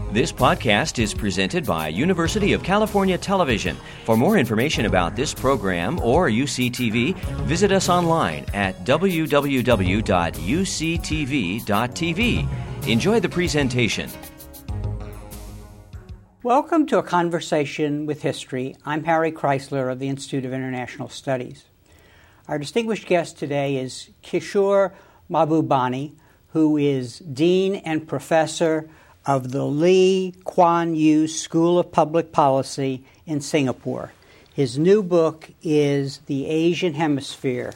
This podcast is presented by University of California Television. For more information about this program or UCTV, visit us online at www.uctv.tv. Enjoy the presentation. Welcome to A Conversation with History. I'm Harry Chrysler of the Institute of International Studies. Our distinguished guest today is Kishore Mahbubani, who is Dean and Professor of the Lee Kuan Yew School of Public Policy in Singapore. His new book is The Asian Hemisphere.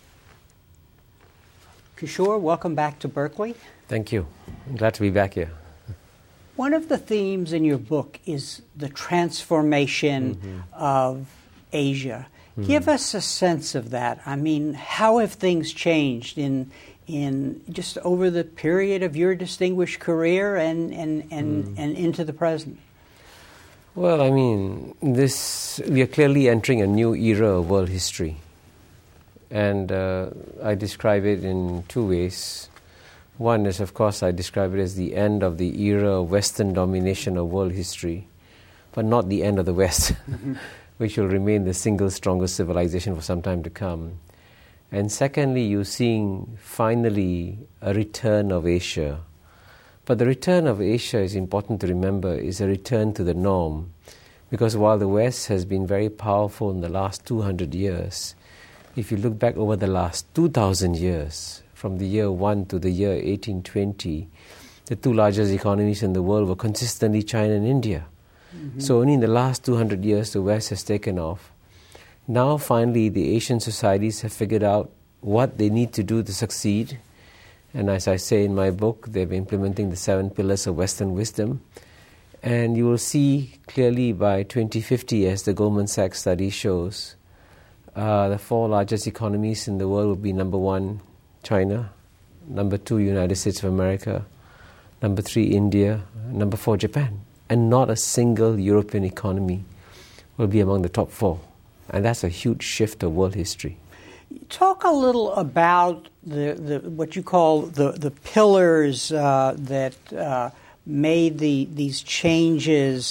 Kishore, welcome back to Berkeley. Thank you. I'm glad to be back here. One of the themes in your book is the transformation of Asia. Give us a sense of that. I mean, how have things changed in just over the period of your distinguished career and into the present? Well, I mean, we are clearly entering a new era of world history. And I describe it in two ways. One is, of course, I describe it as the end of the era of Western domination of world history, but not the end of the West, which will remain the single strongest civilization for some time to come. And secondly, you're seeing finally a return of Asia. But the return of Asia, is important to remember, is a return to the norm. Because while the West has been very powerful in the last 200 years, if you look back over the last 2,000 years, from the year 1 to the year 1820, the two largest economies in the world were consistently China and India. So only in the last 200 years, the West has taken off. Now, finally, the Asian societies have figured out what they need to do to succeed. And as I say in my book, they're implementing the 7 pillars of Western wisdom. And you will see clearly by 2050, as the Goldman Sachs study shows, the 4 largest economies in the world will be number 1, China, number 2, United States of America, number 3, India, number 4, Japan. And not a single European economy will be among the top 4. And that's a huge shift of world history. Talk a little about the what you call the pillars that made these changes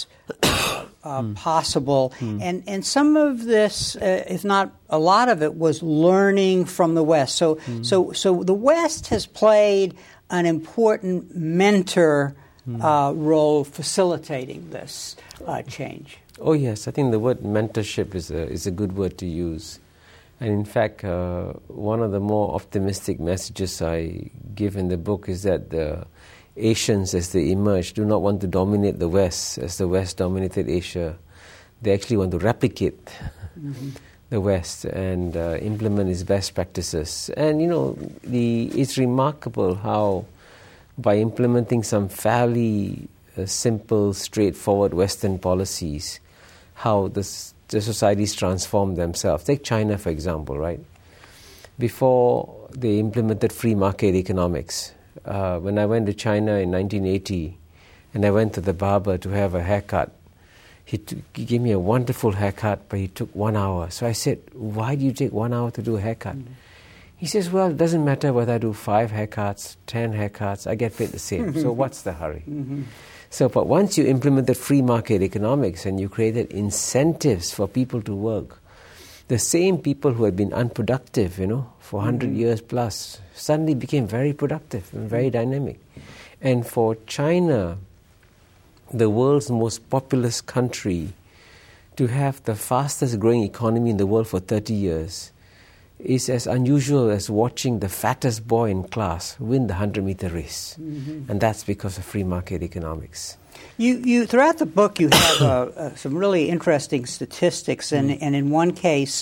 possible. And some of this, if not a lot of it, was learning from the West. So the West has played an important mentor role facilitating this change. Oh yes, I think the word mentorship is a good word to use. And in fact, one of the more optimistic messages I give in the book is that the Asians, as they emerge, do not want to dominate the West as the West dominated Asia. They actually want to replicate the West and implement its best practices. And you know, it's remarkable how by implementing some fairly simple, straightforward Western policies, how the societies transform themselves. Take China, for example, right? Before they implemented free market economics, when I went to China in 1980, and I went to the barber to have a haircut, he gave me a wonderful haircut, but he took 1 hour. So I said, why do you take 1 hour to do a haircut? He says, well, it doesn't matter whether I do 5 haircuts, 10 haircuts, I get paid the same. So what's the hurry? So, but once you implemented free market economics and you created incentives for people to work, the same people who had been unproductive, for 100 years plus, suddenly became very productive and very dynamic. And for China, the world's most populous country, to have the fastest growing economy in the world for 30 years is as unusual as watching the fattest boy in class win the 100-meter race. And that's because of free market economics. You throughout the book, you have some really interesting statistics, and in one case,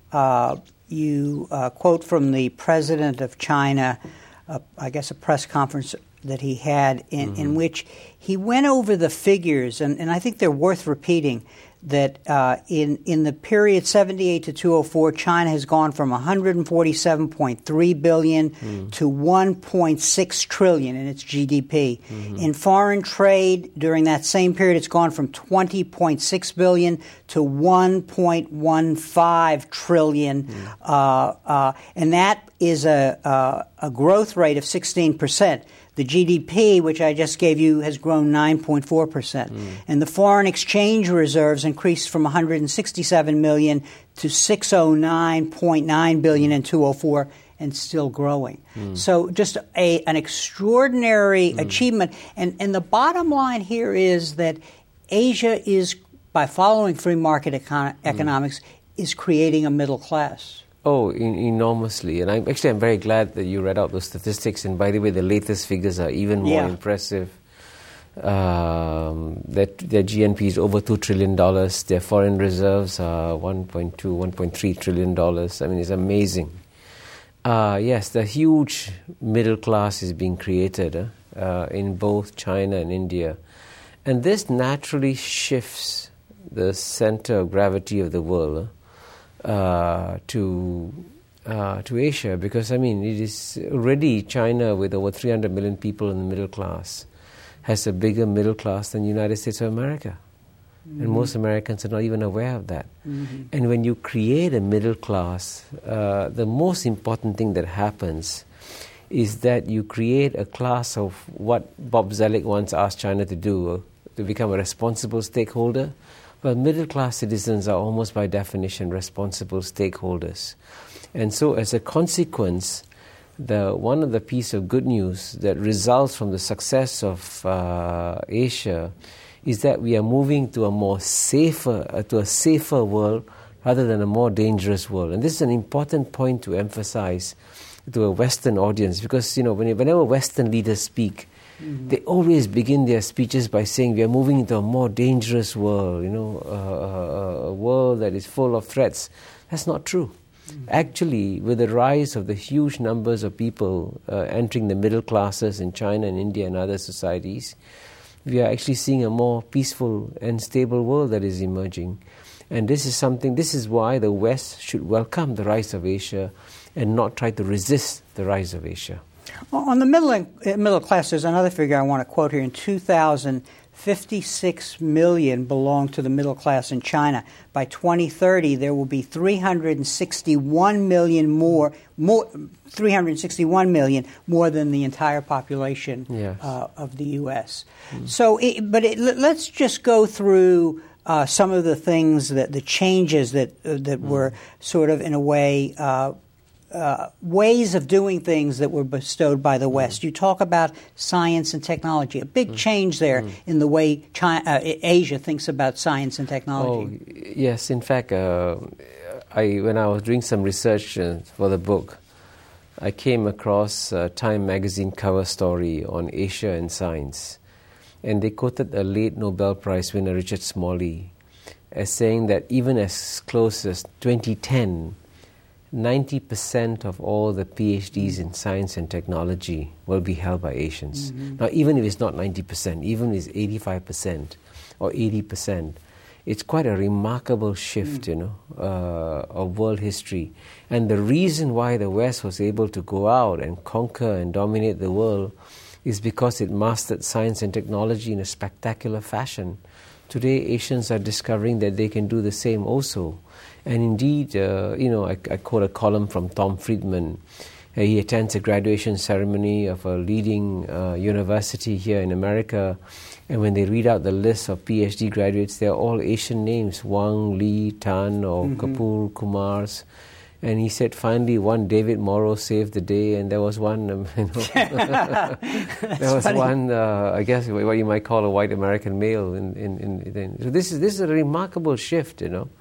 you quote from the president of China, I guess a press conference that he had in which he went over the figures, and I think they're worth repeating, that in the period 78 to 2004, China has gone from 147.3 billion to 1.6 trillion in its GDP. In foreign trade, during that same period, it's gone from 20.6 billion to 1.15 trillion, and that is a growth rate of 16%. The GDP, which I just gave you, has grown 9.4%. And the foreign exchange reserves increased from 167 million to 609.9 billion in 2004, and still growing. So just an extraordinary achievement. And the bottom line here is that Asia is, by following free market economics, is creating a middle class. Oh, enormously. And I'm very glad that you read out those statistics. And by the way, the latest figures are even more impressive. That their GNP is over $2 trillion. Their foreign reserves are $1.3 trillion. I mean, it's amazing. Yes, the huge middle class is being created in both China and India. And this naturally shifts the center of gravity of the world to Asia, because I mean it is already China, with over 300 million people in the middle class, has a bigger middle class than the United States of America. And most Americans are not even aware of that. And when you create a middle class, the most important thing that happens is that you create a class of what Bob Zoellick once asked China to do, to become a responsible stakeholder. Well, middle-class citizens are almost by definition responsible stakeholders. And so as a consequence, one of the piece of good news that results from the success of Asia is that we are moving to a safer world rather than a more dangerous world. And this is an important point to emphasize to a Western audience, because whenever Western leaders speak, they always begin their speeches by saying we are moving into a more dangerous world, a world that is full of threats. That's not true. Actually, with the rise of the huge numbers of people entering the middle classes in China and India and other societies, we are actually seeing a more peaceful and stable world that is emerging. And this is why the West should welcome the rise of Asia and not try to resist the rise of Asia. On the middle class, there's another figure I want to quote here. In 2000, 56 million belong to the middle class in China. By 2030, there will be 361 million more than the entire population of the U.S. So, let's just go through some of the things the changes that were sort of in a way. Ways of doing things that were bestowed by the West. You talk about science and technology, a big change there in the way Asia thinks about science and technology. Oh, yes. In fact, when I was doing some research for the book, I came across a Time magazine cover story on Asia and science. And they quoted a late Nobel Prize winner, Richard Smalley, as saying that even as close as 2010, 90% of all the PhDs in science and technology will be held by Asians. Now, even if it's not 90%, even if it's 85% or 80%, it's quite a remarkable shift, of world history. And the reason why the West was able to go out and conquer and dominate the world is because it mastered science and technology in a spectacular fashion. Today, Asians are discovering that they can do the same also. And indeed, I quote a column from Tom Friedman. He attends a graduation ceremony of a leading university here in America. And when they read out the list of PhD graduates, they're all Asian names, Wang, Lee, Tan, or Kapoor, Kumars. And he said, finally, one David Morrow saved the day, and there was one, there was funny. One, I guess, what you might call a white American male. So this is a remarkable shift,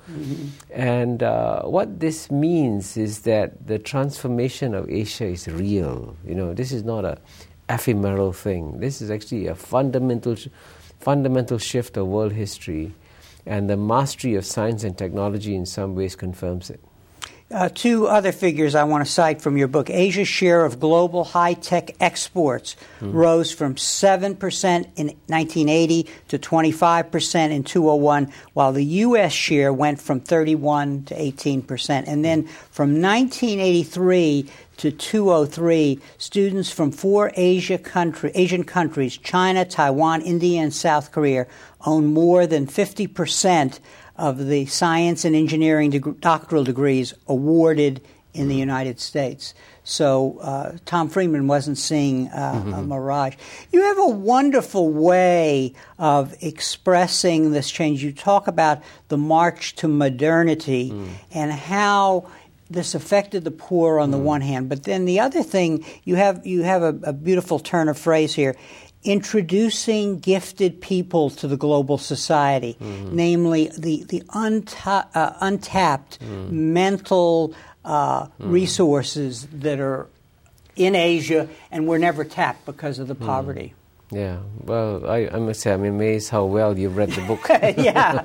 And what this means is that the transformation of Asia is real. This is not a ephemeral thing. This is actually a fundamental shift of world history, and the mastery of science and technology in some ways confirms it. Two other figures I want to cite from your book. Asia's share of global high-tech exports rose from 7% in 1980 to 25% in 2001, while the U.S. share went from 31% to 18%. And then from 1983 to 2003, students from four Asian countries, China, Taiwan, India, and South Korea, own more than 50% of the science and engineering doctoral degrees awarded in the United States. So Tom Friedman wasn't seeing a mirage. You have a wonderful way of expressing this change. You talk about the march to modernity and how this affected the poor on the one hand, but then the other thing, you have a beautiful turn of phrase here, introducing gifted people to the global society, namely the untapped mental resources that are in Asia and were never tapped because of the poverty. Yeah, well, I must say I'm amazed how well you've read the book. Yeah.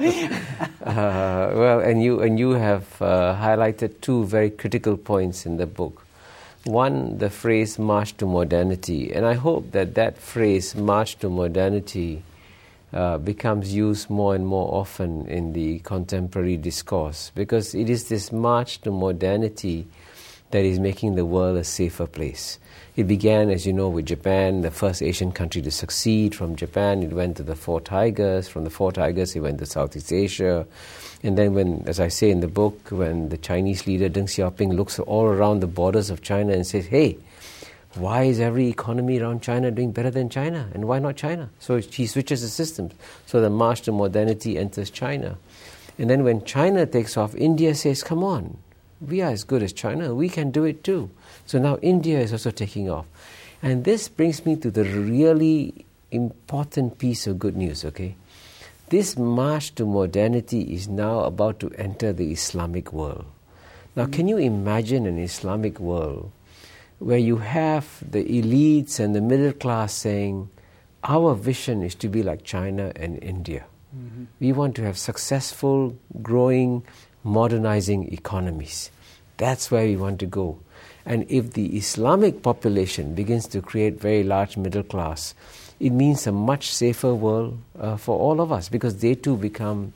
Well, and you have highlighted two very critical points in the book. One, the phrase "march to modernity," and I hope that phrase "march to modernity" becomes used more and more often in the contemporary discourse, because it is this march to modernity that is making the world a safer place. It began, as you know, with Japan, the first Asian country to succeed. From Japan, it went to the Four Tigers. From the Four Tigers, it went to Southeast Asia. And then when, as I say in the book, when the Chinese leader Deng Xiaoping looks all around the borders of China and says, hey, why is every economy around China doing better than China? And why not China? So he switches the systems. So the march to modernity enters China. And then when China takes off, India says, come on, we are as good as China. We can do it too. So now India is also taking off. And this brings me to the really important piece of good news, okay? This march to modernity is now about to enter the Islamic world. Now, can you imagine an Islamic world where you have the elites and the middle class saying, our vision is to be like China and India. We want to have successful, growing, modernizing economies. That's where we want to go. And if the Islamic population begins to create very large middle class, it means a much safer world for all of us, because they too become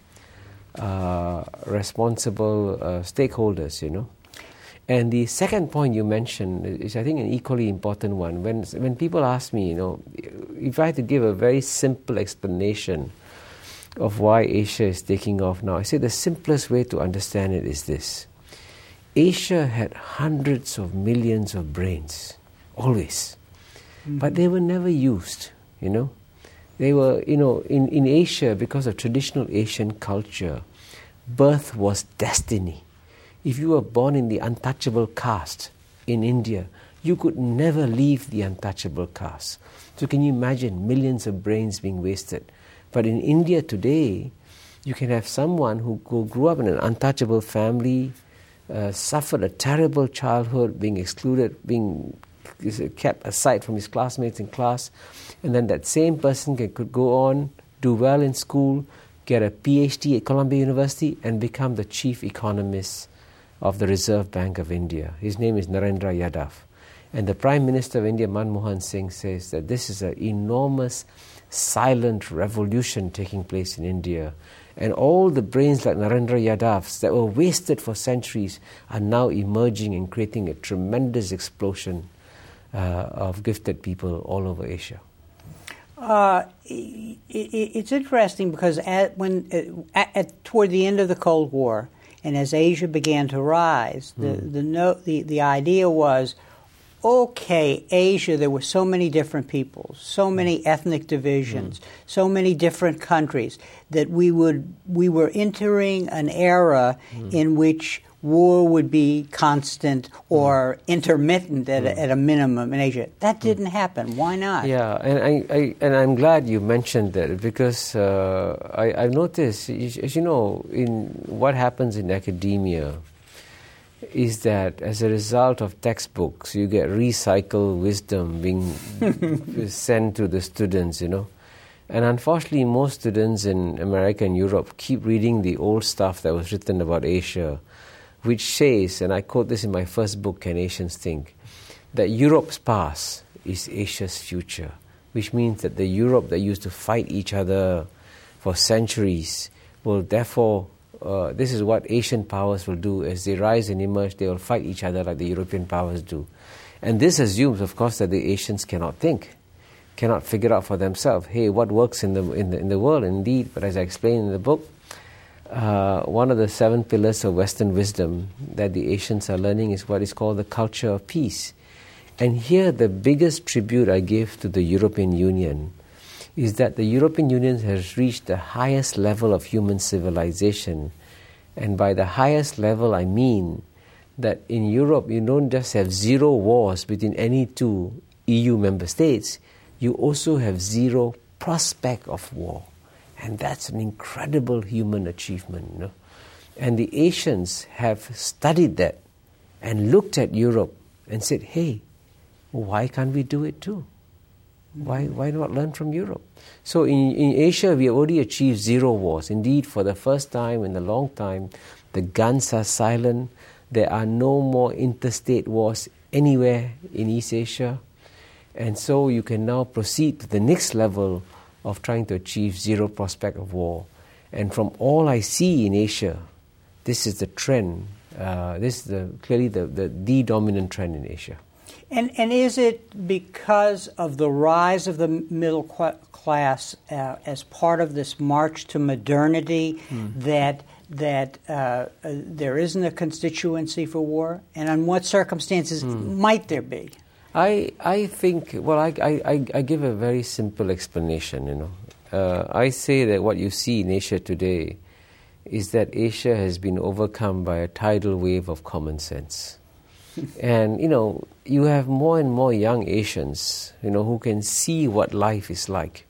responsible stakeholders, you know. And the second point you mentioned is, I think, an equally important one. When people ask me, you know, if I had to give a very simple explanation of why Asia is taking off now, I say the simplest way to understand it is this. Asia had hundreds of millions of brains, always. But they were never used, you know. They were, you know, in Asia, because of traditional Asian culture, birth was destiny. If you were born in the untouchable caste in India, you could never leave the untouchable caste. So can you imagine millions of brains being wasted? But in India today, you can have someone who grew up in an untouchable family, suffered a terrible childhood, being excluded, being kept aside from his classmates in class, and then that same person could go on, do well in school, get a PhD at Columbia University, and become the chief economist of the Reserve Bank of India. His name is Narendra Yadav. And the Prime Minister of India, Manmohan Singh, says that this is an enormous silent revolution taking place in India. And all the brains like Narendra Yadav's that were wasted for centuries are now emerging and creating a tremendous explosion of gifted people all over Asia. It's interesting because toward the end of the Cold War, and as Asia began to rise, the idea was, okay, Asia, there were so many different peoples, so many ethnic divisions, so many different countries, that we were entering an era in which war would be constant or intermittent at a minimum in Asia. That didn't happen. Why not? Yeah, and I'm glad you mentioned that, because I've noticed, as you know, in what happens in academia is that as a result of textbooks, you get recycled wisdom being sent to the students, you know. And unfortunately, most students in America and Europe keep reading the old stuff that was written about Asia, which says, and I quote this in my first book, Can Asians Think?, that Europe's past is Asia's future, which means that the Europe that used to fight each other for centuries will therefore, this is what Asian powers will do. As they rise and emerge, they will fight each other like the European powers do. And this assumes, of course, that the Asians cannot think, cannot figure out for themselves, hey, what works in the world, indeed. But as I explain in the book, one of the 7 pillars of Western wisdom that the Asians are learning is what is called the culture of peace. And here the biggest tribute I give to the European Union is that the European Union has reached the highest level of human civilization. And by the highest level I mean that in Europe you don't just have 0 wars between any 2 EU member states, you also have 0 prospect of war. And that's an incredible human achievement, you know. And the Asians have studied that and looked at Europe and said, hey, why can't we do it too? Why not learn from Europe? So in Asia, we have already achieved 0 wars. Indeed, for the first time in a long time, the guns are silent. There are no more interstate wars anywhere in East Asia. And so you can now proceed to the next level of trying to achieve 0 prospect of war. And from all I see in Asia, this is the trend. This is clearly the dominant trend in Asia. And is it because of the rise of the middle class as part of this march to modernity that there isn't a constituency for war? And on what circumstances might there be? I think, well, I give a very simple explanation, you know. I say that what you see in Asia today is that Asia has been overcome by a tidal wave of common sense. And, you know, you have more and more young Asians, you know, who can see what life is like.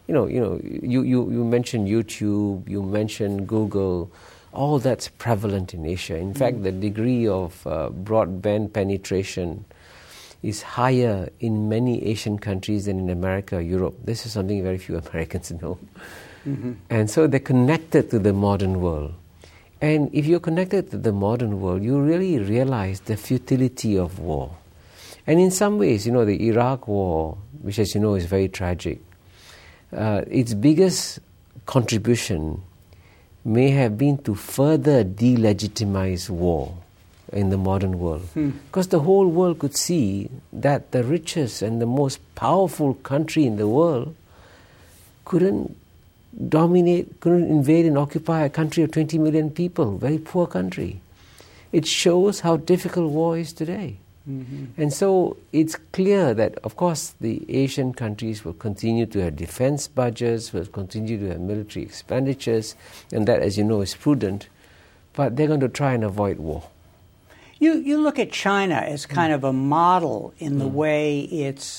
You mentioned YouTube, you mentioned Google, all that's prevalent in Asia. In fact, the degree of broadband penetration is higher in many Asian countries than in America or Europe. This is something very few Americans know. And so they're connected to the modern world. And if you're connected to the modern world, you really realize the futility of war. And in some ways, you know, the Iraq war, which as you know is very tragic, its biggest contribution may have been to further delegitimize war in the modern world. Because the whole world could see that the richest and the most powerful country in the world couldn't invade and occupy a country of 20 million people, very poor country. It shows how difficult war is today. And so it's clear that, of course, the Asian countries will continue to have defense budgets, will continue to have military expenditures, and that, as you know, is prudent, but they're going to try and avoid war. You look at China as kind of a model in the way it's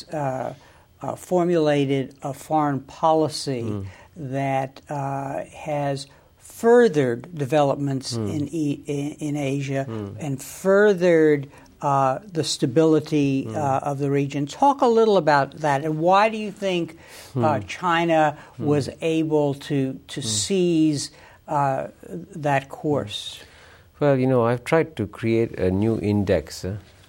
formulated a foreign policy that has furthered developments in Asia and furthered the stability of the region. Talk a little about that, and why do you think China was able to seize that course? Well, you know, I've tried to create a new index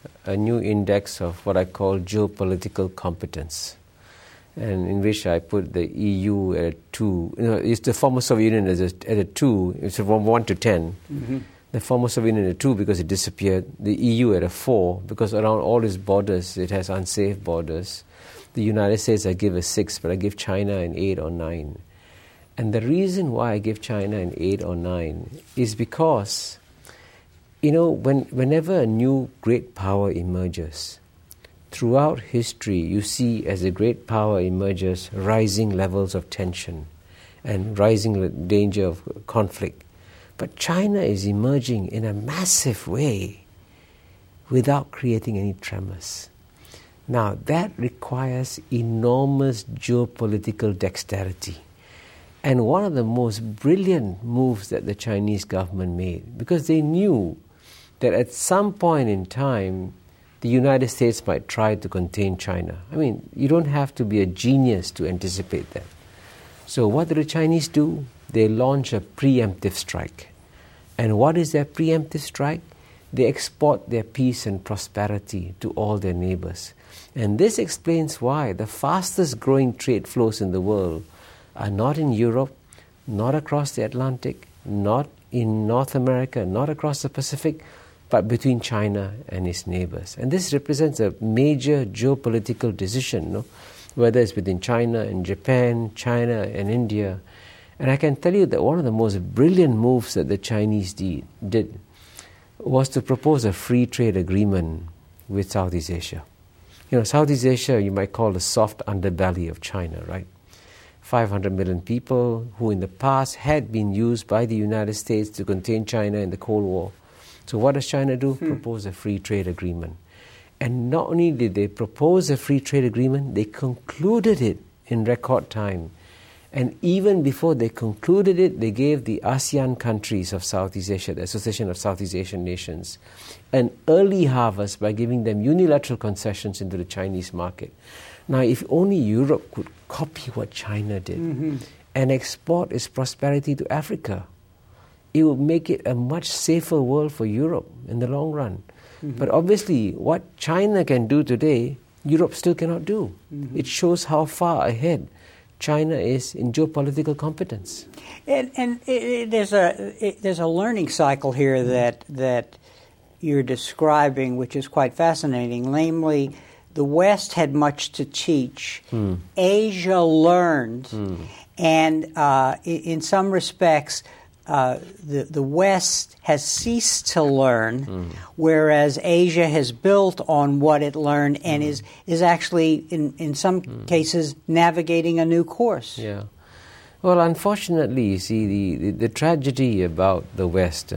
of what I call geopolitical competence, and in which I put the EU at a 2. You know, it's the former Soviet Union at a 2. It's from 1 to 10. The former Soviet Union at a 2 because it disappeared. The EU at a 4 because around all its borders it has unsafe borders. The United States I give a 6, but I give China an 8 or 9. And the reason why I give China an 8 or 9 is because, you know, whenever a new great power emerges, throughout history you see as a great power emerges rising levels of tension and rising danger of conflict. But China is emerging in a massive way without creating any tremors. Now, that requires enormous geopolitical dexterity. And one of the most brilliant moves that the Chinese government made, because they knew that at some point in time, the United States might try to contain China. I mean, you don't have to be a genius to anticipate that. So what do the Chinese do? They launch a preemptive strike. And what is their preemptive strike? They export their peace and prosperity to all their neighbors. And this explains why the fastest growing trade flows in the world are not in Europe, not across the Atlantic, not in North America, not across the Pacific, but between China and its neighbors. And this represents a major geopolitical decision, no? Whether it's between China and Japan, China and India. And I can tell you that one of the most brilliant moves that the Chinese did was to propose a free trade agreement with Southeast Asia. Southeast Asia you might call the soft underbelly of China, right? 500 million people who in the past had been used by the United States to contain China in the Cold War. So what does China do? Propose a free trade agreement. And not only did they propose a free trade agreement, they concluded it in record time. And even before they concluded it, they gave the ASEAN countries of Southeast Asia, the Association of Southeast Asian Nations, an early harvest by giving them unilateral concessions into the Chinese market. Now, if only Europe could copy what China did and export its prosperity to Africa, it would make it a much safer world for Europe in the long run. But obviously, what China can do today, Europe still cannot do. It shows how far ahead China is in geopolitical competence. And there's a learning cycle here that you're describing, which is quite fascinating. Namely, the West had much to teach. Asia learned, and in some respects, the West has ceased to learn, whereas Asia has built on what it learned and is actually, in some cases, navigating a new course. Yeah. Well, unfortunately, you see, the tragedy about the West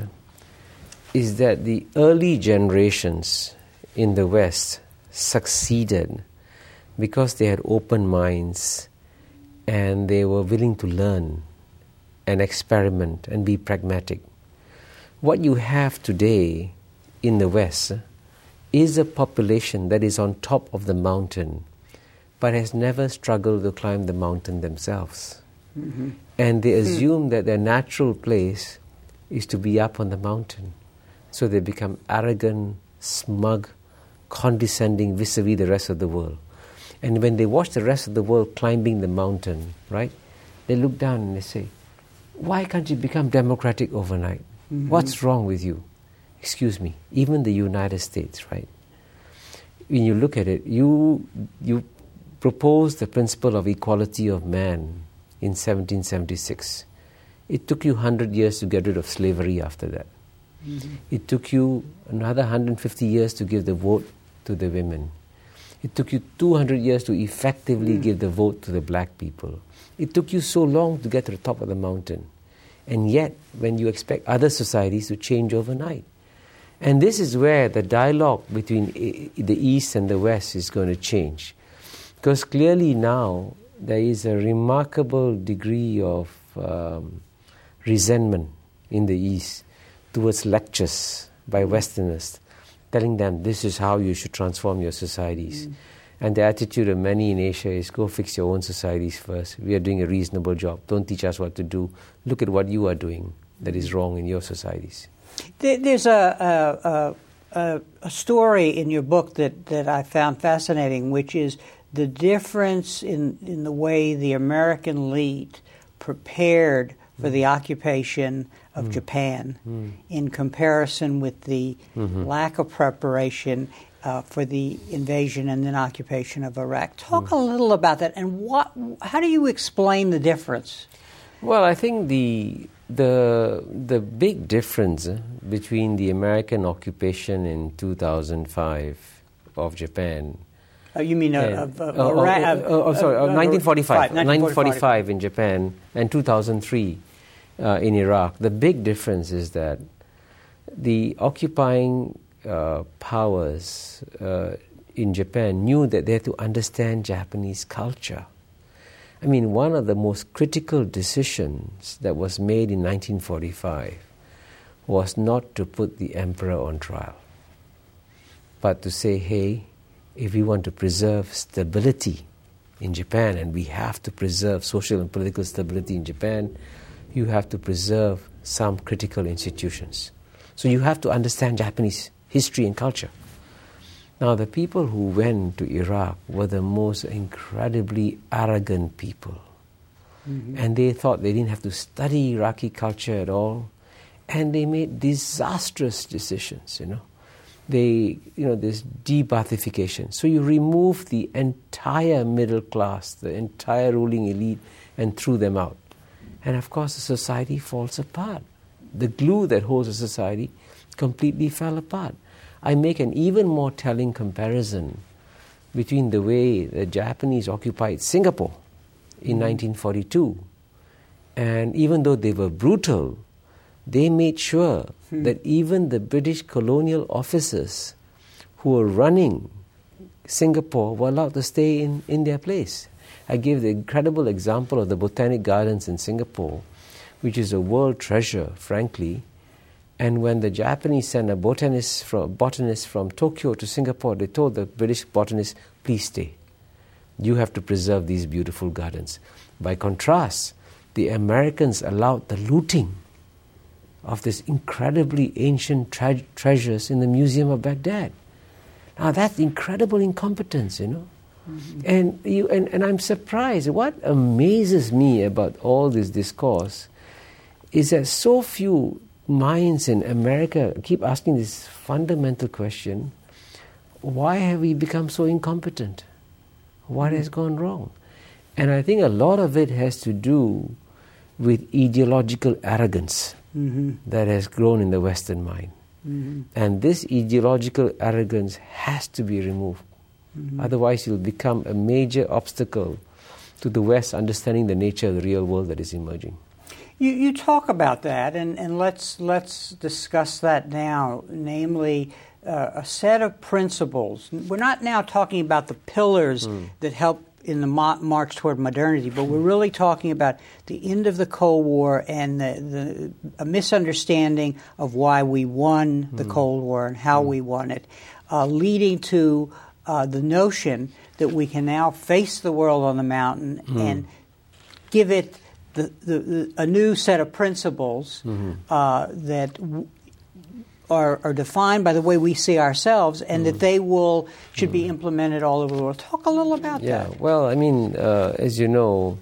is that the early generations in the West succeeded because they had open minds and they were willing to learn and experiment and be pragmatic. What you have today in the West is a population that is on top of the mountain but has never struggled to climb the mountain themselves. And they assume that their natural place is to be up on the mountain. So they become arrogant, smug, condescending vis-a-vis the rest of the world. And when they watch the rest of the world climbing the mountain, right, they look down and they say, why can't you become democratic overnight? What's wrong with you? Excuse me, even the United States, right? When you look at it, you proposed the principle of equality of man in 1776. It took you 100 years to get rid of slavery after that. It took you another 150 years to give the vote to the women. It took you 200 years to effectively give the vote to the black people. It took you so long to get to the top of the mountain. And yet, when you expect other societies to change overnight. And this is where the dialogue between the East and the West is going to change. Because clearly now, there is a remarkable degree of resentment in the East towards lectures by Westerners telling them this is how you should transform your societies. And the attitude of many in Asia is go fix your own societies first. We are doing a reasonable job. Don't teach us what to do. Look at what you are doing that is wrong in your societies. There's a story in your book that I found fascinating, which is the difference in the way the American elite prepared for the occupation of Japan in comparison with the lack of preparation for the invasion and then occupation of Iraq. Talk a little about that, and how do you explain the difference? Well, I think the big difference between the American occupation in 2005 of Japan. You mean of 1945 in Japan and 2003 in Iraq. The big difference is that the occupying powers in Japan knew that they had to understand Japanese culture. I mean, one of the most critical decisions that was made in 1945 was not to put the emperor on trial, but to say, hey, if we want to preserve stability in Japan, and we have to preserve social and political stability in Japan, you have to preserve some critical institutions. So you have to understand Japanese history and culture. Now, the people who went to Iraq were the most incredibly arrogant people. And they thought they didn't have to study Iraqi culture at all. And they made disastrous decisions, this de-Baathification. So you remove the entire middle class, the entire ruling elite, and threw them out. And of course, the society falls apart. The glue that holds a society completely fell apart. I make an even more telling comparison between the way the Japanese occupied Singapore in 1942. And even though they were brutal, they made sure that even the British colonial officers who were running Singapore were allowed to stay in their place. I gave the incredible example of the Botanic Gardens in Singapore, which is a world treasure, frankly. And when the Japanese sent a botanist from Tokyo to Singapore, they told the British botanist, please stay. You have to preserve these beautiful gardens. By contrast, the Americans allowed the looting of these incredibly ancient treasures in the Museum of Baghdad. Now that's incredible incompetence, you know. Mm-hmm. And I'm surprised. What amazes me about all this discourse is that so few minds in America keep asking this fundamental question: why have we become so incompetent? What has gone wrong? And I think a lot of it has to do with ideological arrogance that has grown in the Western mind. And this ideological arrogance has to be removed. Otherwise, it will become a major obstacle to the West understanding the nature of the real world that is emerging. You talk about that, and let's discuss that now, namely a set of principles. We're not now talking about the pillars that help in the march toward modernity, but we're really talking about the end of the Cold War and a misunderstanding of why we won the Cold War and how we won it, leading to the notion that we can now face the world on the mountain and give it a new set of principles that are defined by the way we see ourselves, and that they should be implemented all over the world. Talk a little about that. Yeah, well, I mean, as you know,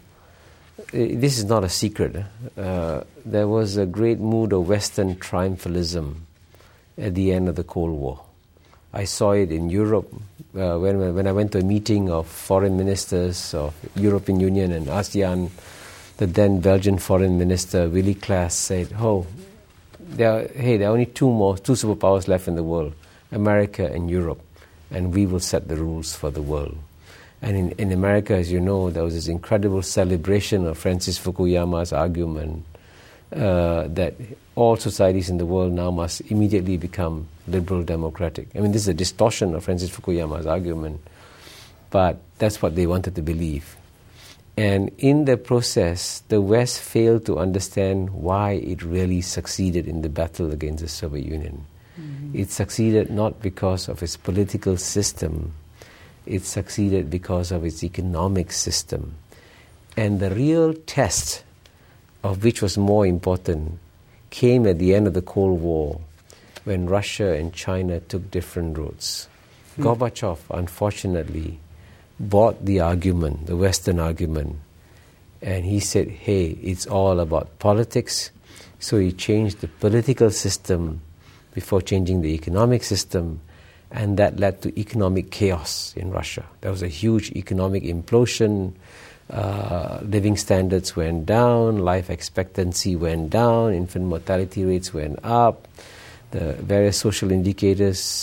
this is not a secret. There was a great mood of Western triumphalism at the end of the Cold War. I saw it in Europe when I went to a meeting of foreign ministers of European Union and ASEAN. The then Belgian foreign minister, Willy Klaas, said, there are only two superpowers left in the world, America and Europe, and we will set the rules for the world. And in America, as you know, there was this incredible celebration of Francis Fukuyama's argument that all societies in the world now must immediately become liberal democratic. I mean, this is a distortion of Francis Fukuyama's argument, but that's what they wanted to believe. And in the process, the West failed to understand why it really succeeded in the battle against the Soviet Union. It succeeded not because of its political system, it succeeded because of its economic system. And the real test of which was more important came at the end of the Cold War, when Russia and China took different roads. Gorbachev, unfortunately, bought the argument, the Western argument, and he said, hey, it's all about politics. So he changed the political system before changing the economic system, and that led to economic chaos in Russia. There was a huge economic implosion. Living standards went down, life expectancy went down, infant mortality rates went up, the various social indicators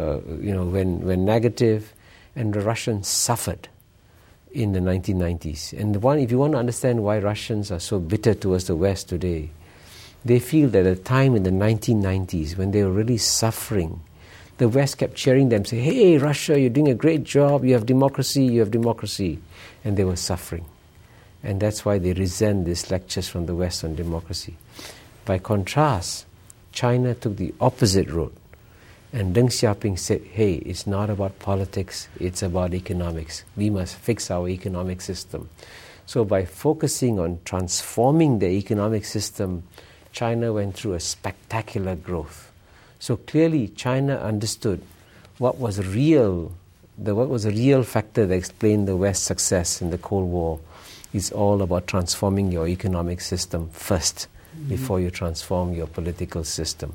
went negative, and the Russians suffered in the 1990s. And if you want to understand why Russians are so bitter towards the West today, they feel that at a time in the 1990s when they were really suffering, the West kept cheering them, saying, hey, Russia, you're doing a great job, you have democracy. And they were suffering. And that's why they resent these lectures from the West on democracy. By contrast, China took the opposite road. And Deng Xiaoping said, hey, it's not about politics, it's about economics. We must fix our economic system. So by focusing on transforming the economic system, China went through a spectacular growth. So clearly China understood what was a real factor that explained the West's success in the Cold War. It's all about transforming your economic system first before you transform your political system.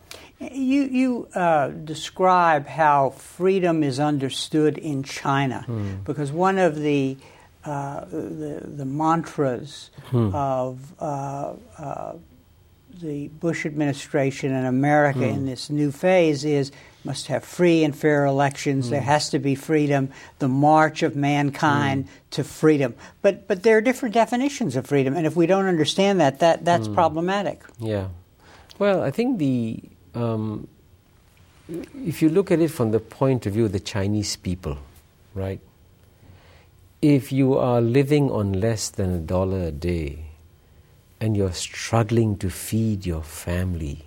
You describe how freedom is understood in China, because one of the the mantras of the Bush administration and America in this new phase is must have free and fair elections. There has to be freedom, the march of mankind to freedom. But there are different definitions of freedom, and if we don't understand that's problematic. Yeah. Well, I think if you look at it from the point of view of the Chinese people, right? If you are living on less than $1 a day and you're struggling to feed your family,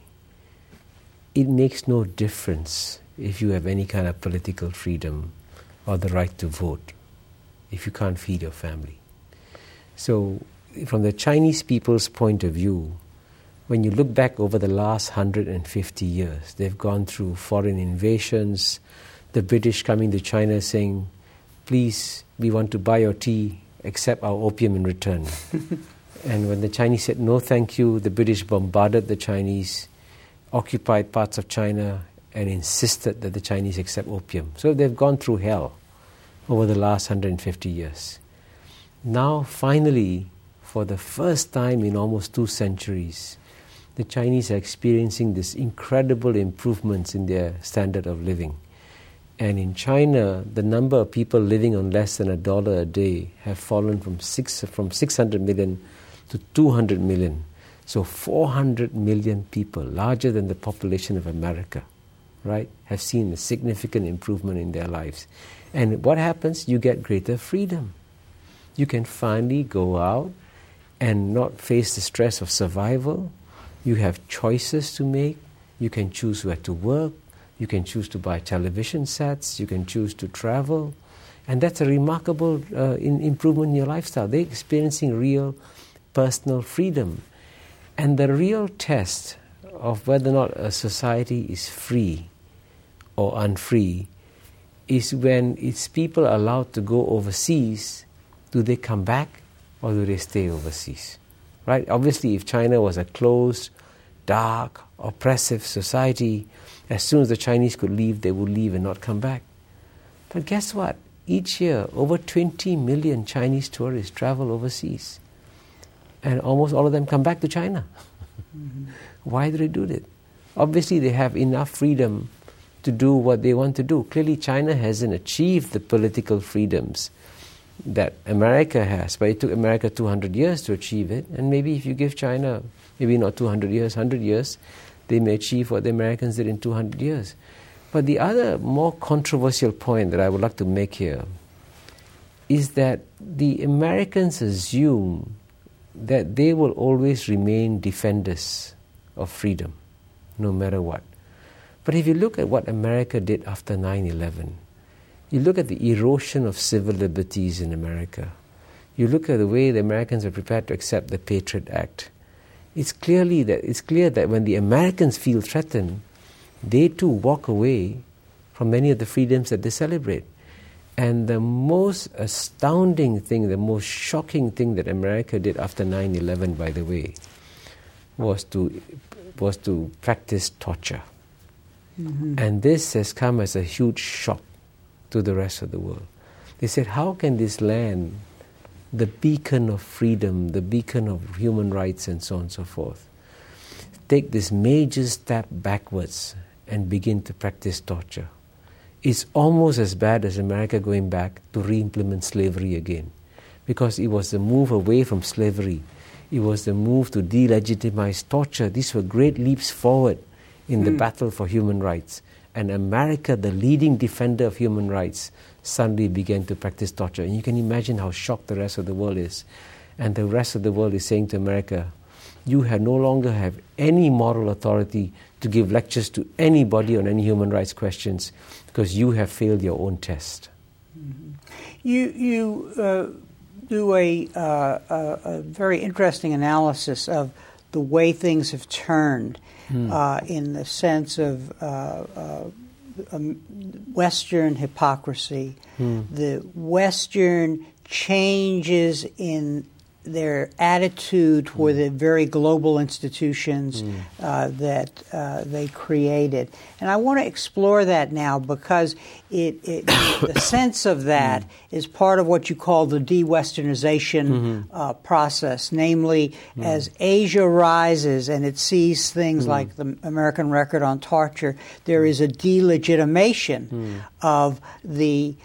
it makes no difference if you have any kind of political freedom or the right to vote if you can't feed your family. So from the Chinese people's point of view, when you look back over the last 150 years, they've gone through foreign invasions, the British coming to China saying, please, we want to buy your tea, accept our opium in return. And when the Chinese said, no thank you, the British bombarded the Chinese, occupied parts of China, and insisted that the Chinese accept opium. So they've gone through hell over the last 150 years. Now, finally, for the first time in almost 2 centuries, the Chinese are experiencing this incredible improvements in their standard of living. And in China, the number of people living on less than $1 a day have fallen from 600 million to 200 million. So 400 million people, larger than the population of America, right, have seen a significant improvement in their lives. And what happens? You get greater freedom. You can finally go out and not face the stress of survival. You have choices to make. You can choose where to work. You can choose to buy television sets. You can choose to travel. And that's a remarkable improvement in your lifestyle. They're experiencing real personal freedom. And the real test of whether or not a society is free or unfree is when its people are allowed to go overseas. Do they come back or do they stay overseas? Right? Obviously, if China was a closed, dark, oppressive society, as soon as the Chinese could leave, they would leave and not come back. But guess what? Each year, over 20 million Chinese tourists travel overseas. And almost all of them come back to China. Why do they do that? Obviously, they have enough freedom to do what they want to do. Clearly, China hasn't achieved the political freedoms that America has, but it took America 200 years to achieve it. And maybe if you give China, maybe not 200 years, 100 years, they may achieve what the Americans did in 200 years. But the other more controversial point that I would like to make here is that the Americans assume that they will always remain defenders of freedom, no matter what. But if you look at what America did after 9/11, you look at the erosion of civil liberties in America, you look at the way the Americans are prepared to accept the Patriot Act, it's clear that when the Americans feel threatened, they too walk away from many of the freedoms that they celebrate. And the most astounding thing, the most shocking thing that America did after 9/11, by the way, was to practice torture. And this has come as a huge shock to the rest of the world. They said, how can this land, the beacon of freedom, the beacon of human rights and so on and so forth, take this major step backwards and begin to practice torture? It's almost as bad as America going back to re-implement slavery again, because it was the move away from slavery. It was the move to delegitimize torture. These were great leaps forward in the battle for human rights. And America, the leading defender of human rights, suddenly began to practice torture. And you can imagine how shocked the rest of the world is. And the rest of the world is saying to America, you no longer have any moral authority to give lectures to anybody on any human rights questions because you have failed your own test. You do a very interesting analysis of the way things have turned in the sense of Western hypocrisy, the Western changes in their attitude toward the very global institutions that they created. And I want to explore that now because the sense of that is part of what you call the de-Westernization process, namely as Asia rises and it sees things like the American Record on Torture, there is a delegitimation of the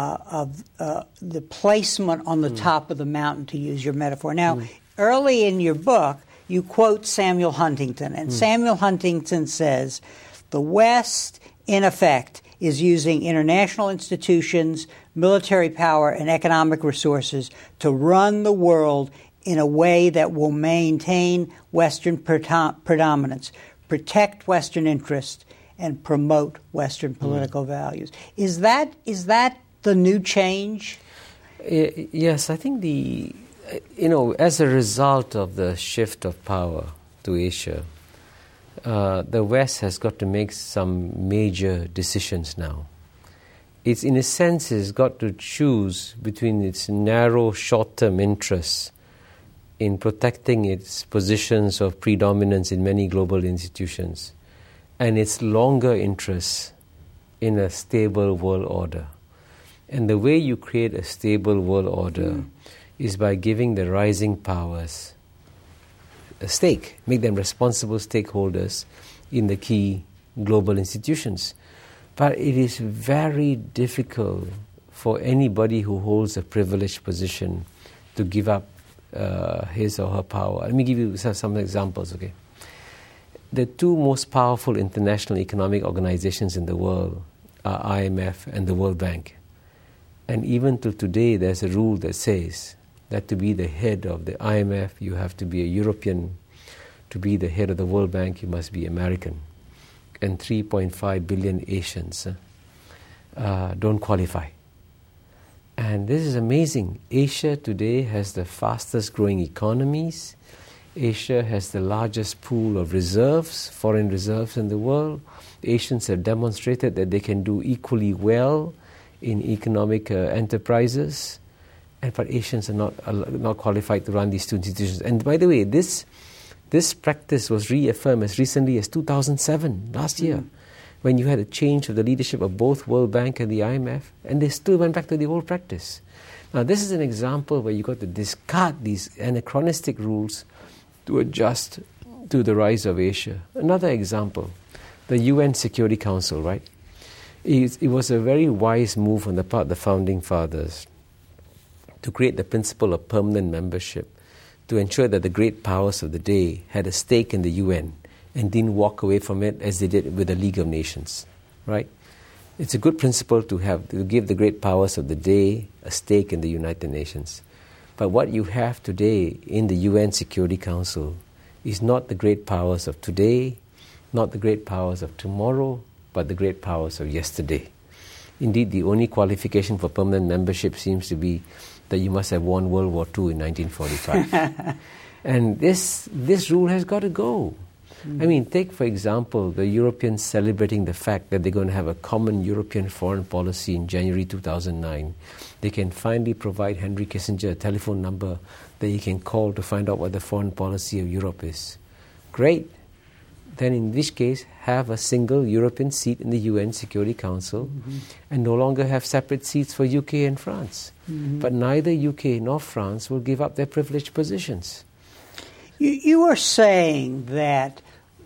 placement on the top of the mountain, to use your metaphor. Now, early in your book, you quote Samuel Huntington, and Samuel Huntington says, the West, in effect, is using international institutions, military power, and economic resources to run the world in a way that will maintain Western predominance, protect Western interests, and promote Western political values. Is that the new change? Yes, I think as a result of the shift of power to Asia, the West has got to make some major decisions now. It's, in a sense, has got to choose between its narrow short-term interests in protecting its positions of predominance in many global institutions and its longer interests in a stable world order. And the way you create a stable world order is by giving the rising powers a stake, make them responsible stakeholders in the key global institutions. But it is very difficult for anybody who holds a privileged position to give up his or her power. Let me give you some examples, okay? The two most powerful international economic organizations in the world are IMF and the World Bank. And even till today, there's a rule that says that to be the head of the IMF, you have to be a European. To be the head of the World Bank, you must be American. And 3.5 billion Asians don't qualify. And this is amazing. Asia today has the fastest growing economies. Asia has the largest pool of reserves, foreign reserves in the world. Asians have demonstrated that they can do equally well in economic enterprises, but Asians are not qualified to run these two institutions. And by the way, this practice was reaffirmed as recently as 2007, last year, when you had a change of the leadership of both World Bank and the IMF, and they still went back to the old practice. Now, this is an example where you've got to discard these anachronistic rules to adjust to the rise of Asia. Another example, the UN Security Council, right? It was a very wise move on the part of the Founding Fathers to create the principle of permanent membership to ensure that the great powers of the day had a stake in the UN and didn't walk away from it as they did with the League of Nations, right? It's a good principle to give the great powers of the day a stake in the United Nations. But what you have today in the UN Security Council is not the great powers of today, not the great powers of tomorrow, but the great powers of yesterday. Indeed, the only qualification for permanent membership seems to be that you must have won World War II in 1945. And this rule has got to go. I mean, take, for example, the Europeans celebrating the fact that they're going to have a common European foreign policy in January 2009. They can finally provide Henry Kissinger a telephone number that he can call to find out what the foreign policy of Europe is. Great. Then in this case, have a single European seat in the UN Security Council and no longer have separate seats for UK and France. But neither UK nor France will give up their privileged positions. You are saying that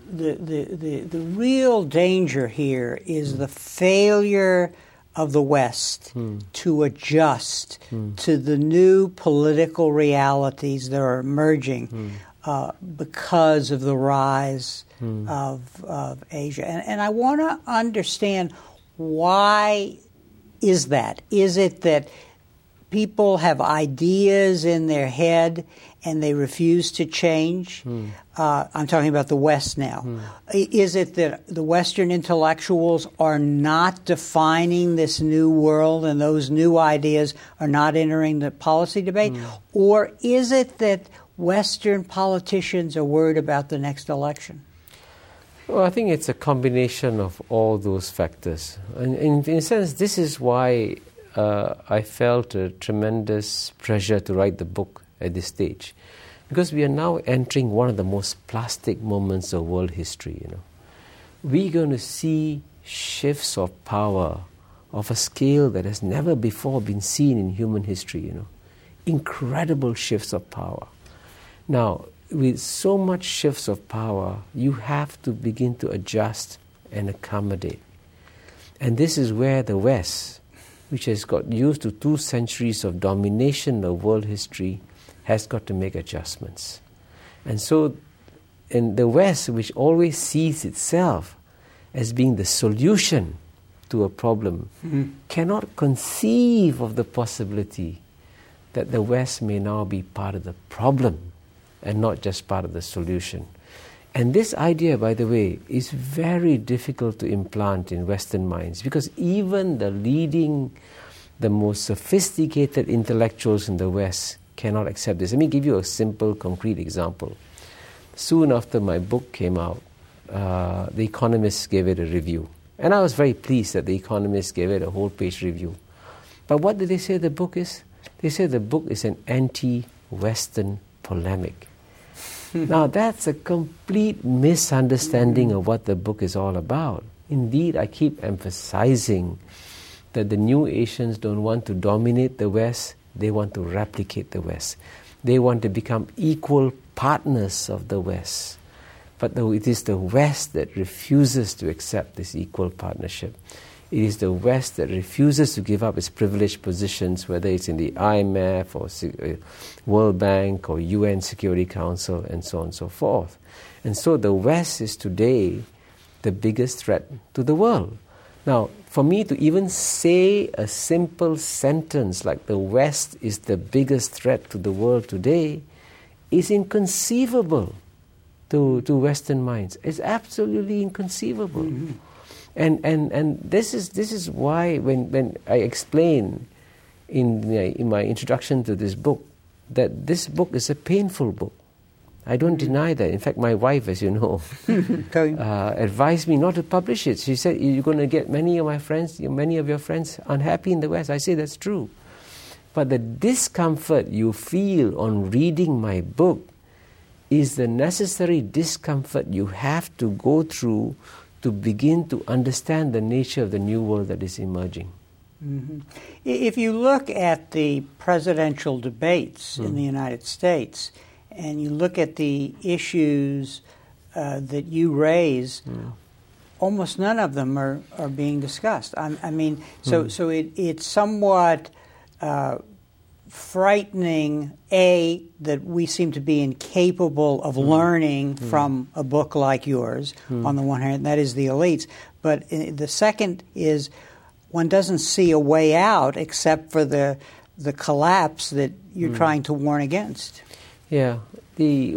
the real danger here is the failure of the West to adjust to the new political realities that are emerging because of the rise of Asia. And I want to understand, why is that? Is it that people have ideas in their head and they refuse to change? I'm talking about the West now. Is it that the Western intellectuals are not defining this new world and those new ideas are not entering the policy debate? Or is it that Western politicians are worried about the next election? Well, I think it's a combination of all those factors. And in a sense, this is why I felt a tremendous pressure to write the book at this stage, because we are now entering one of the most plastic moments of world history. We're going to see shifts of power of a scale that has never before been seen in human history. Incredible shifts of power. Now, with so much shifts of power, you have to begin to adjust and accommodate. And this is where the West, which has got used to 2 centuries of domination of world history, has got to make adjustments. And so, in the West, which always sees itself as being the solution to a problem, cannot conceive of the possibility that the West may now be part of the problem and not just part of the solution. And this idea, by the way, is very difficult to implant in Western minds, because even the most sophisticated intellectuals in the West cannot accept this. Let me give you a simple, concrete example. Soon after my book came out, The Economist gave it a review. And I was very pleased that The Economist gave it a whole-page review. But what did they say the book is? They say the book is an anti-Western polemic. Now, that's a complete misunderstanding of what the book is all about. Indeed, I keep emphasizing that the new Asians don't want to dominate the West, they want to replicate the West. They want to become equal partners of the West. But it is the West that refuses to accept this equal partnership. It is the West that refuses to give up its privileged positions, whether it's in the IMF or World Bank or UN Security Council and so on and so forth. And so the West is today the biggest threat to the world. Now, for me to even say a simple sentence like the West is the biggest threat to the world today is inconceivable to Western minds. It's absolutely inconceivable. Mm-hmm. And this is why when I explain in my introduction to this book that this book is a painful book. I don't deny that. In fact, my wife, as you know, advised me not to publish it. She said, "You're going to get many of your friends unhappy in the West." I say that's true. But the discomfort you feel on reading my book is the necessary discomfort you have to go through to begin to understand the nature of the new world that is emerging. Mm-hmm. If you look at the presidential debates in the United States, and you look at the issues that you raise, almost none of them are being discussed. So it's somewhat frightening, that we seem to be incapable of learning from a book like yours, on the one hand, and that is The Elites. But the second is one doesn't see a way out except for the collapse that you're trying to warn against. Yeah. The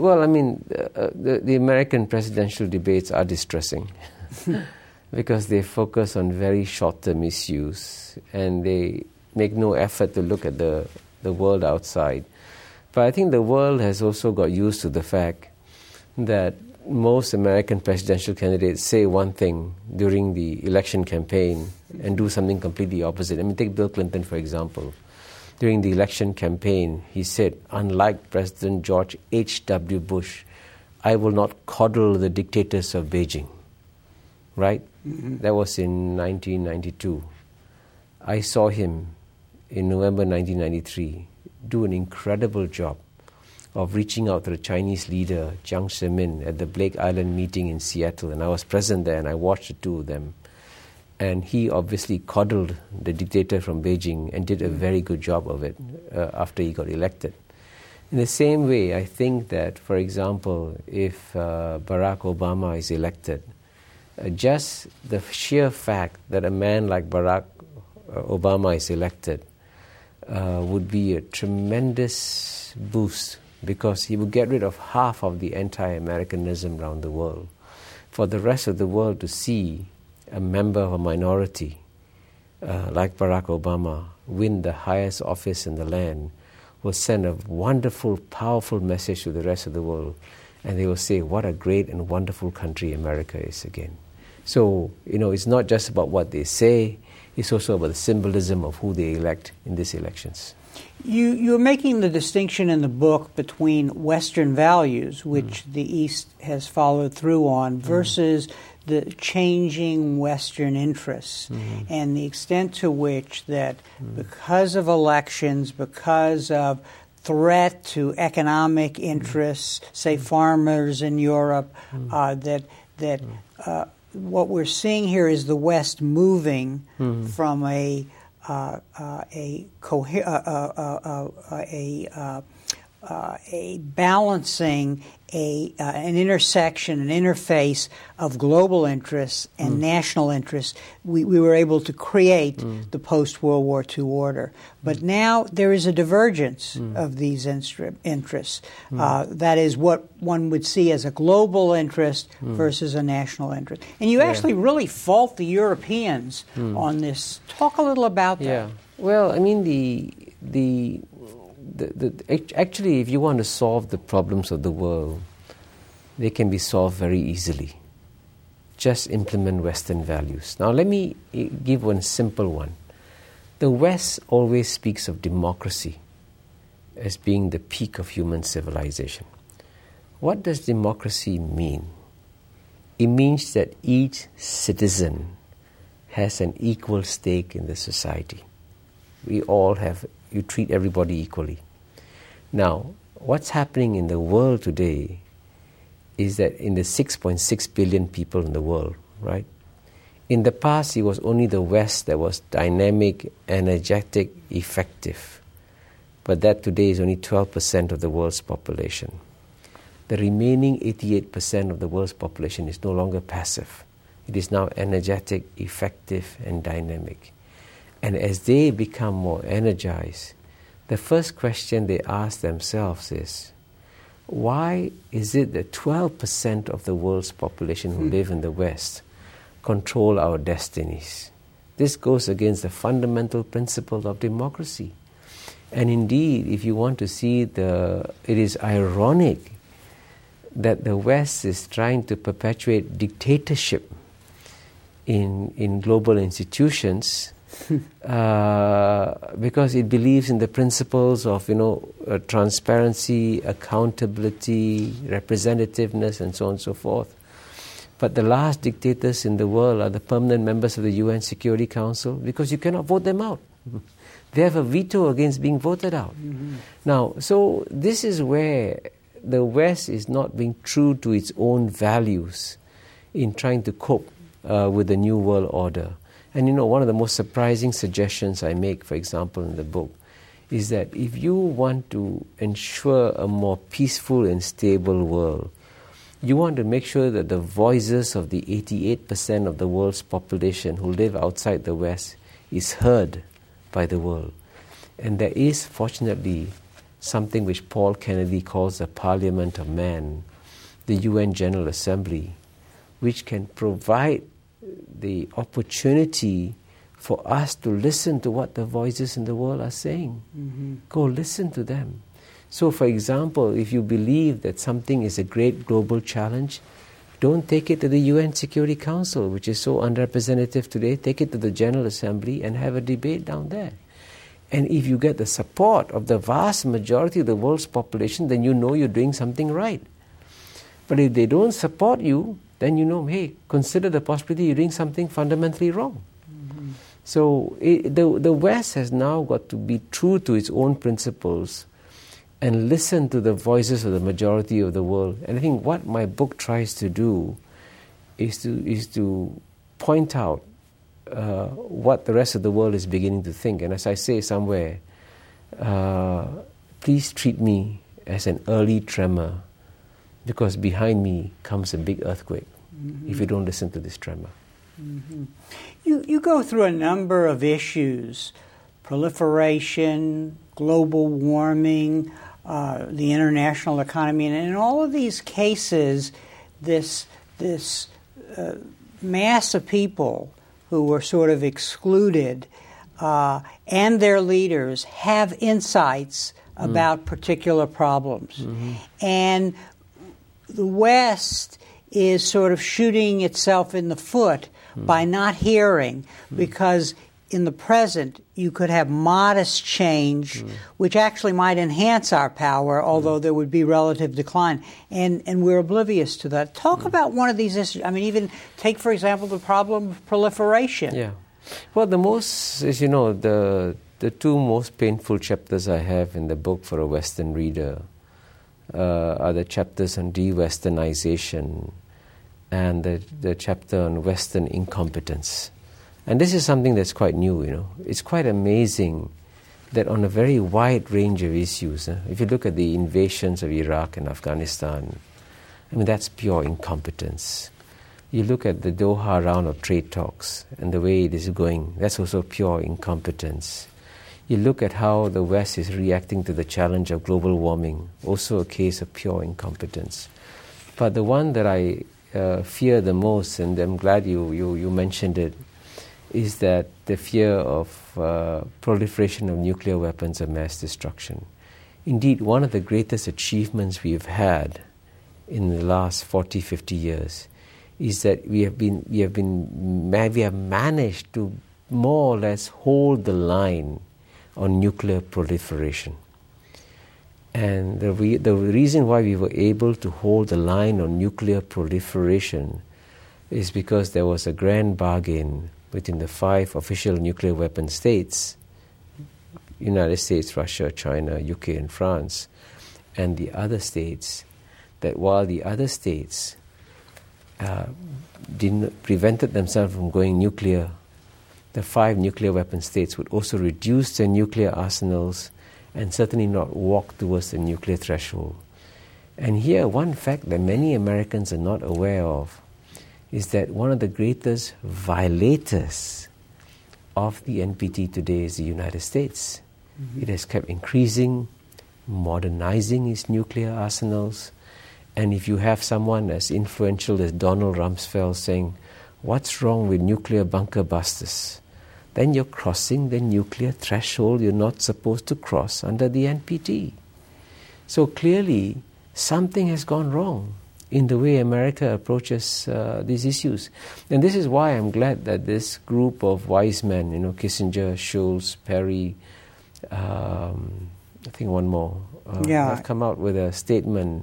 American presidential debates are distressing because they focus on very short-term issues and they make no effort to look at the world outside. But I think the world has also got used to the fact that most American presidential candidates say one thing during the election campaign and do something completely opposite. I mean, take Bill Clinton, for example. During the election campaign, he said, unlike President George H.W. Bush, I will not coddle the dictators of Beijing. Right? Mm-hmm. That was in 1992. I saw him in November 1993 do an incredible job of reaching out to the Chinese leader, Jiang Zemin, at the Blake Island meeting in Seattle. And I was present there and I watched the two of them. And he obviously coddled the dictator from Beijing and did a very good job of it after he got elected. In the same way, I think that, for example, if Barack Obama is elected, just the sheer fact that a man like Barack Obama is elected would be a tremendous boost because he would get rid of half of the anti-Americanism around the world. For the rest of the world to see a member of a minority like Barack Obama win the highest office in the land will send a wonderful, powerful message to the rest of the world. And they will say, what a great and wonderful country America is again. So, it's not just about what they say, it's also about the symbolism of who they elect in these elections. You're making the distinction in the book between Western values, which the East has followed through on, versus the changing Western interests, and the extent to which that because of elections, because of threat to economic interests, say farmers in Europe, that what we're seeing here is the West moving from a balancing an intersection, an interface of global interests and national interests. We were able to create the post-World War II order. But now there is a divergence of these interests. That is what one would see as a global interest versus a national interest. And you actually really fault the Europeans on this. Talk a little about that. Yeah. Well, I mean, actually, if you want to solve the problems of the world, they can be solved very easily. Just implement Western values. Now, let me give one simple one. The West always speaks of democracy as being the peak of human civilization. What does democracy mean? It means that each citizen has an equal stake in the society. You treat everybody equally. Now, what's happening in the world today is that in the 6.6 billion people in the world, right? In the past, it was only the West that was dynamic, energetic, effective. But that today is only 12% of the world's population. The remaining 88% of the world's population is no longer passive. It is now energetic, effective, and dynamic. And as they become more energized, the first question they ask themselves is, why is it that 12% of the world's population who live in the West control our destinies? This goes against the fundamental principle of democracy. And indeed, if you want to see it is ironic that the West is trying to perpetuate dictatorship in global institutions because it believes in the principles of, transparency, accountability, representativeness, and so on and so forth. But the last dictators in the world are the permanent members of the UN Security Council because you cannot vote them out. They have a veto against being voted out. Now, so this is where the West is not being true to its own values in trying to cope with the New World Order. And one of the most surprising suggestions I make, for example, in the book, is that if you want to ensure a more peaceful and stable world, you want to make sure that the voices of the 88% of the world's population who live outside the West is heard by the world. And there is, fortunately, something which Paul Kennedy calls the Parliament of Man, the UN General Assembly, which can provide the opportunity for us to listen to what the voices in the world are saying. Go listen to them. So, for example, if you believe that something is a great global challenge, don't take it to the UN Security Council, which is so unrepresentative today. Take it to the General Assembly and have a debate down there. And if you get the support of the vast majority of the world's population, then you know you're doing something right. But if they don't support you, then hey, consider the possibility you're doing something fundamentally wrong. So the West has now got to be true to its own principles and listen to the voices of the majority of the world. And I think what my book tries to do is to point out what the rest of the world is beginning to think. And as I say somewhere, please treat me as an early tremor, because behind me comes a big earthquake if you don't listen to this tremor. You go through a number of issues: proliferation, global warming, the international economy, and in all of these cases, this mass of people who were sort of excluded and their leaders have insights about particular problems. And the West is sort of shooting itself in the foot by not hearing, because in the present, you could have modest change, which actually might enhance our power, although there would be relative decline. And we're oblivious to that. Talk about one of these issues. I mean, even take, for example, the problem of proliferation. Yeah. Well, the most, as you know, the two most painful chapters I have in the book for a Western reader are the chapters on de-Westernization and the chapter on Western incompetence. And this is something that's quite new, you know. It's quite amazing that on a very wide range of issues, if you look at the invasions of Iraq and Afghanistan, I mean, that's pure incompetence. You look at the Doha round of trade talks and the way it is going, that's also pure incompetence. You look at how the West is reacting to the challenge of global warming, also a case of pure incompetence. But the one that I fear the most, and I'm glad you mentioned it, is that the fear of proliferation of nuclear weapons of mass destruction. Indeed, one of the greatest achievements we've had in the last 40, 50 years is that we have managed to more or less hold the line on nuclear proliferation. And the reason why we were able to hold the line on nuclear proliferation is because there was a grand bargain between the 5 official nuclear weapon states, United States, Russia, China, UK and France, and the other states, that while the other states prevented themselves from going nuclear, the 5 nuclear weapon states would also reduce their nuclear arsenals and certainly not walk towards the nuclear threshold. And here, one fact that many Americans are not aware of is that one of the greatest violators of the NPT today is the United States. Mm-hmm. It has kept increasing, modernizing its nuclear arsenals. And if you have someone as influential as Donald Rumsfeld saying, "What's wrong with nuclear bunker busters?" then you're crossing the nuclear threshold you're not supposed to cross under the NPT. So clearly, something has gone wrong in the way America approaches these issues. And this is why I'm glad that this group of wise men, Kissinger, Shultz, Perry, I think one more, have come out with a statement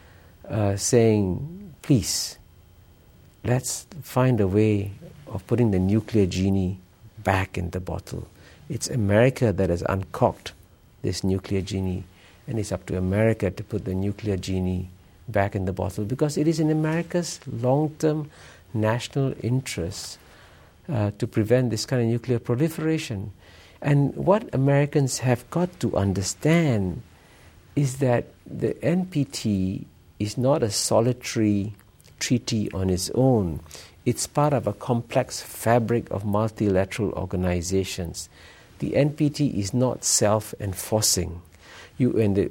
saying, please, let's find a way of putting the nuclear genie back in the bottle. It's America that has uncorked this nuclear genie, and it's up to America to put the nuclear genie back in the bottle, because it is in America's long-term national interest to prevent this kind of nuclear proliferation. And what Americans have got to understand is that the NPT is not a solitary treaty on its own. It's part of a complex fabric of multilateral organizations. The NPT is not self-enforcing. When the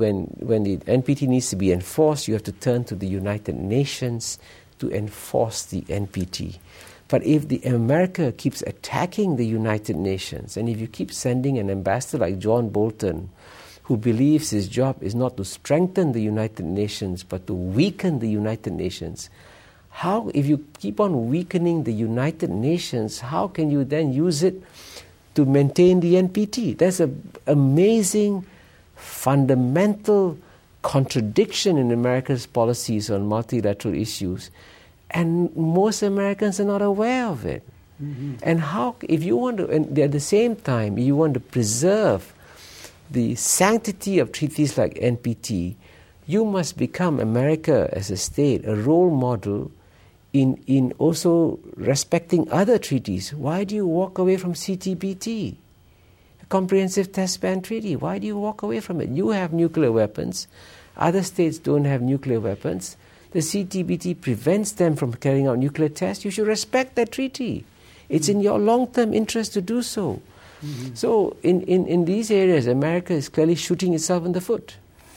NPT needs to be enforced, you have to turn to the United Nations to enforce the NPT. But if America keeps attacking the United Nations, and if you keep sending an ambassador like John Bolton, who believes his job is not to strengthen the United Nations, but to weaken the United Nations, if you keep on weakening the United Nations, how can you then use it to maintain the NPT? That's an amazing fundamental contradiction in America's policies on multilateral issues, and most Americans are not aware of it. Mm-hmm. And if you want to, and at the same time, you want to preserve the sanctity of treaties like NPT, you must become, America as a state, a role model in also respecting other treaties. Why do you walk away from CTBT? Comprehensive Test Ban Treaty. Why do you walk away from it? You have nuclear weapons. Other states don't have nuclear weapons. The CTBT prevents them from carrying out nuclear tests. You should respect that treaty. It's in your long-term interest to do so. Mm-hmm. So in these areas, America is clearly shooting itself in the foot.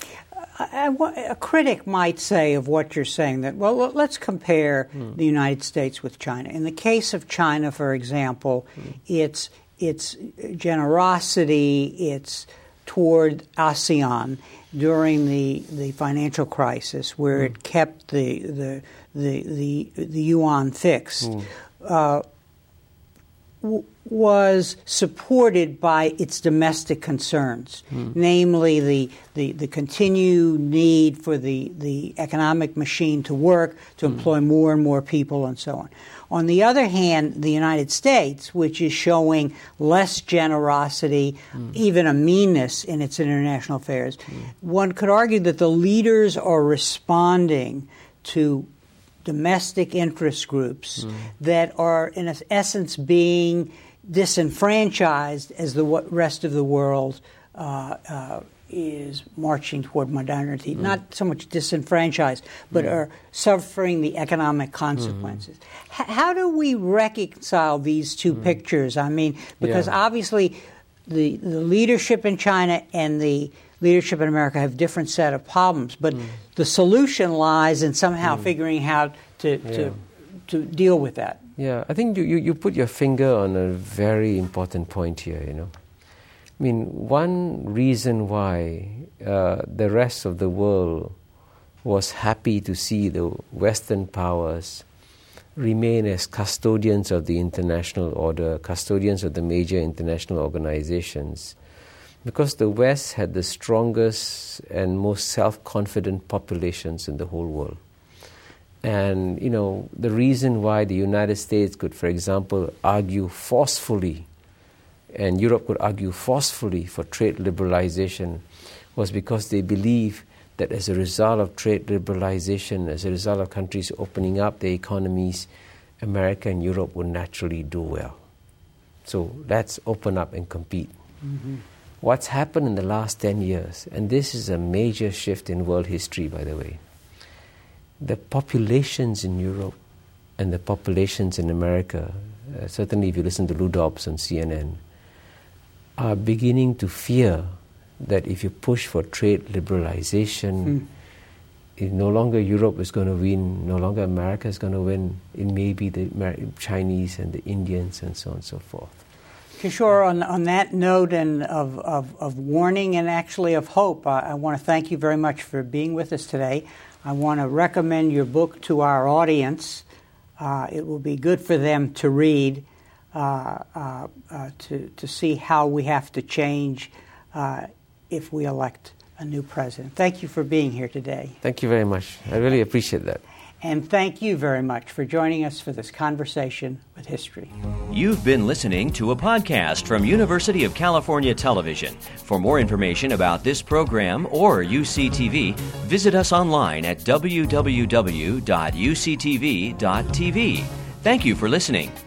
A critic might say of what you're saying that, well, let's compare the United States with China. In the case of China, for example, its generosity, it's toward ASEAN during the financial crisis, where it kept the yuan fixed. was supported by its domestic concerns, namely the continued need for the economic machine to work, to employ more and more people, and so on. On the other hand, the United States, which is showing less generosity, even a meanness in its international affairs, one could argue that the leaders are responding to domestic interest groups that are, in essence, being disenfranchised as the rest of the world is marching toward modernity. Not so much disenfranchised, but are suffering the economic consequences. How do we reconcile these two pictures? I mean, because obviously the leadership in China and the leadership in America have different set of problems, but the solution lies in somehow figuring how to deal with that. Yeah, I think you put your finger on a very important point here, I mean, one reason why the rest of the world was happy to see the Western powers remain as custodians of the international order, custodians of the major international organizations, because the West had the strongest and most self-confident populations in the whole world. And, the reason why the United States could, for example, argue forcefully, and Europe could argue forcefully for trade liberalization, was because they believe that as a result of trade liberalization, as a result of countries opening up their economies, America and Europe would naturally do well. So let's open up and compete. What's happened in the last 10 years, and this is a major shift in world history, by the way, the populations in Europe and the populations in America, certainly if you listen to Lou Dobbs on CNN, are beginning to fear that if you push for trade liberalization, no longer Europe is going to win, no longer America is going to win, it may be the Chinese and the Indians and so on and so forth. Kishore, on that note and of warning and actually of hope, I want to thank you very much for being with us today. I want to recommend your book to our audience. It will be good for them to read, to see how we have to change if we elect a new president. Thank you for being here today. Thank you very much. I really appreciate that. And thank you very much for joining us for this conversation with history. You've been listening to a podcast from University of California Television. For more information about this program or UCTV, visit us online at www.uctv.tv. Thank you for listening.